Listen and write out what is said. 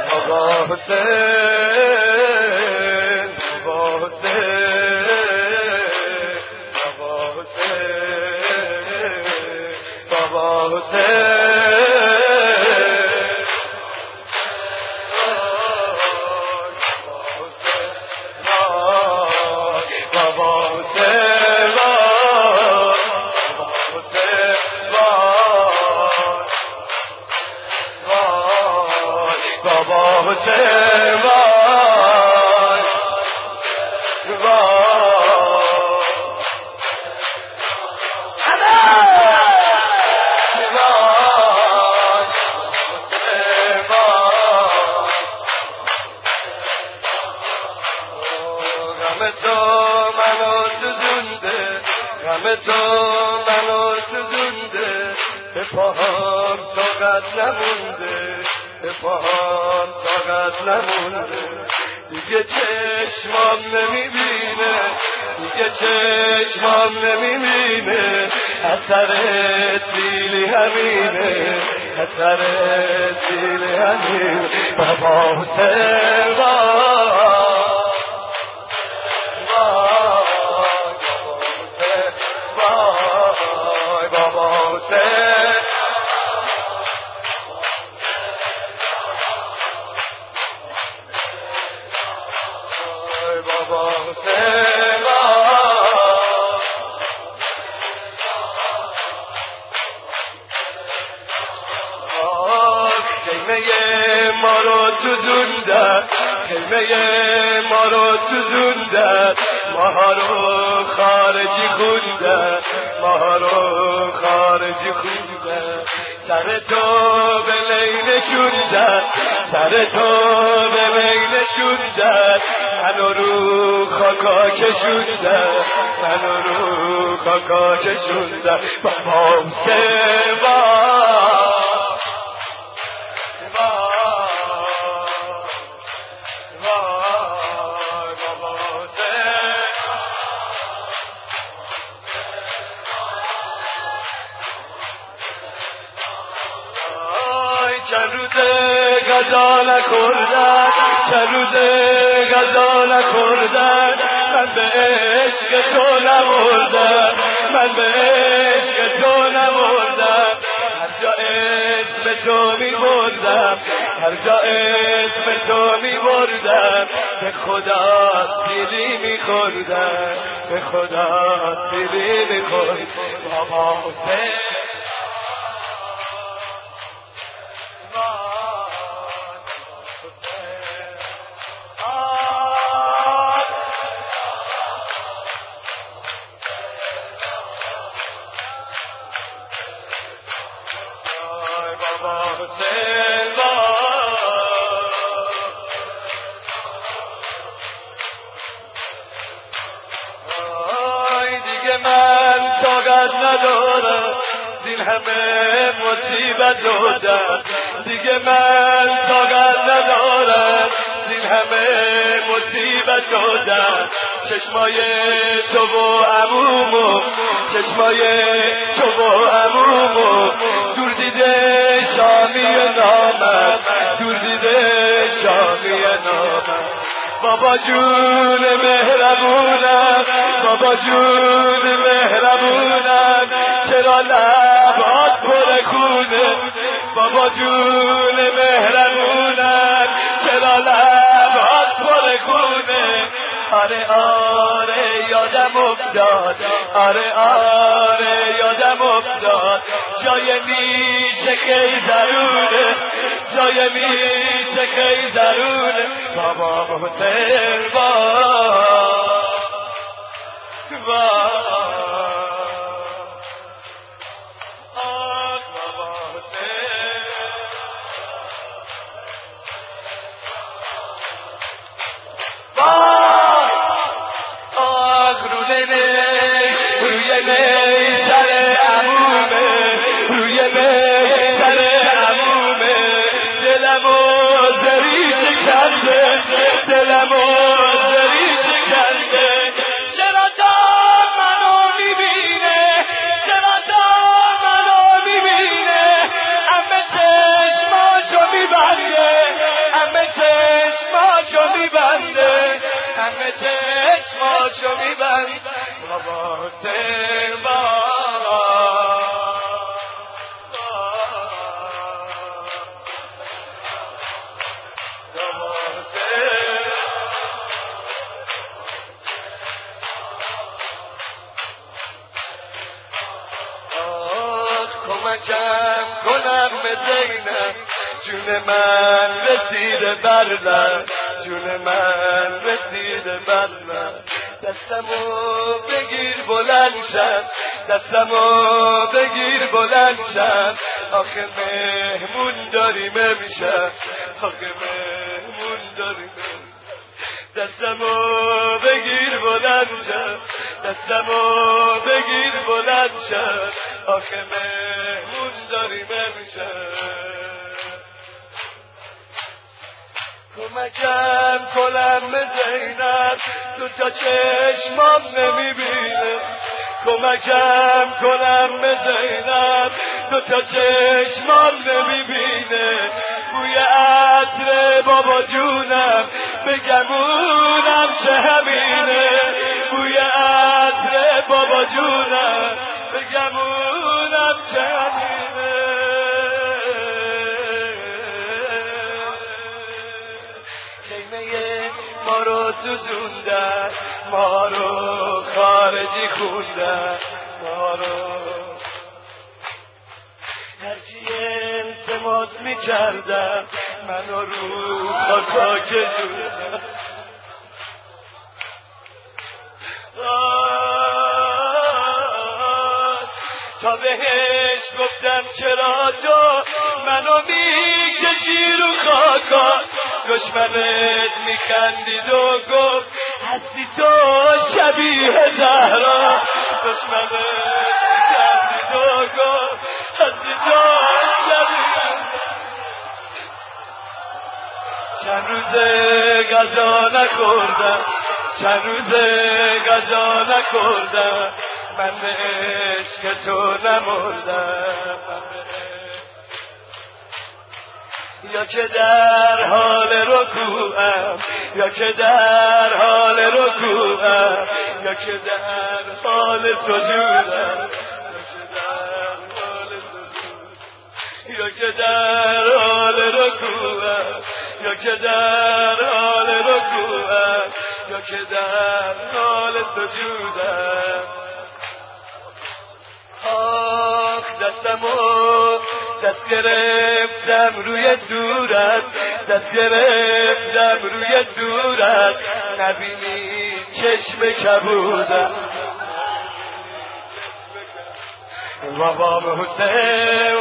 بابا حسین بابا حسین بابا حسین بابا حسین غم تو منو سوزونده به پاهام طاقت نمونده به پاهام طاقت نمونده دیگه چشمام نمیبینه دیگه چشمام نمیبینه اثرت دیلی همینه اثرت دیلی همینه بابا حسین بابا حسین بابا حسین خیمه ما رو سوزوندن خیمه ما رو سوزوندن ماها رو خارجی خوندن ماها رو خارجی خوندن سر تو به لیلشون زد سر تو به لیلشون زد منو رو خاکا کشوندن منو رو خاکا کشوندن بابا حسین چند روزه غذا نخوردن چند روزه غذا نخوردن من به عشق تو نمردم من به عشق تو نمردم هر جا اسم تو میبردم هر جا اسم تو میبردم به خدا دیلی میخوردم به خدا دیلی میخوردم بابا حسین بابا حسین دیگه من طاقت ندارم این همه مصیبت دادم دیگه من طاقت ندارم این همه مصیبت دادم چشمای تو و عمومو چشمای تو و عمومو دور دیده شامی نامم دور دیده شامی نامم بابا جون مهربونم بابا جون مهربونم چرا لبات پر خونه بابا جون مهربونم چرا لبات پر خونه آره آره یادم افتاد آره آره یادم افتاد جای میشه خیلی ضروره جای میشه خیلی ضروره بابا حسین دلمو دری شکنده چرا تا منو همه چشماشو میبند بابا حسین کمکم کنم به زینب جون من رسیده برلم جون من رسیده برلم دستمو بگیر بلند شد دستمو بگیر بلند شد آخه مهمون داریم امشب آخه مهمون داریم دستمو بگیر بلند شد دستمو بگیر بلند شد آخه مهمون داریم امشب کمکم کنم به زینب تو تا چشمام نمیبینه کمکم کنم به زینب تو تا چشمام نمیبینه بوی عطر بابا جونم بگمونم چه همینه بوی عطر بابا جونم بگمونم چه همینه خیمه ما رو سوزوندن ما رو خارجی خوندن ما رو هرچی التماس میکردم منو رو خاکا کشوندن تا بهش گفتم چرا تو منو میکشی رو خاکا دشمنت میخندید و گفت هستی تو شبیه زهرا دشمنت میخندید و گفت هستی تو شبیه چند روزه غذا نخوردم چند روزه غذا نخوردم من به عشق تو نمردم یا که در حال رکوعم یا که در حال رکوعم یا که در حال سجودم یا که در حال رکوعم یا که در حال رکوعم یا که در حال سجودم آخ دست گرفتم روی صورت دست گرفتم روی صورت نبینی چشم کبودم بابا حسین